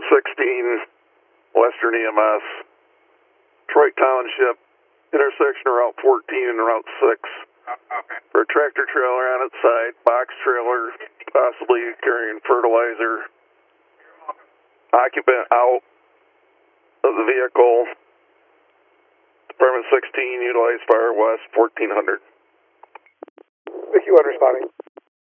16, Western EMS, Detroit Township, intersection of Route 14 and Route 6. For a tractor trailer on its side, box trailer, possibly carrying fertilizer. Occupant out of the vehicle. Department 16, utilize Fire West 1400. Vicky 1 responding.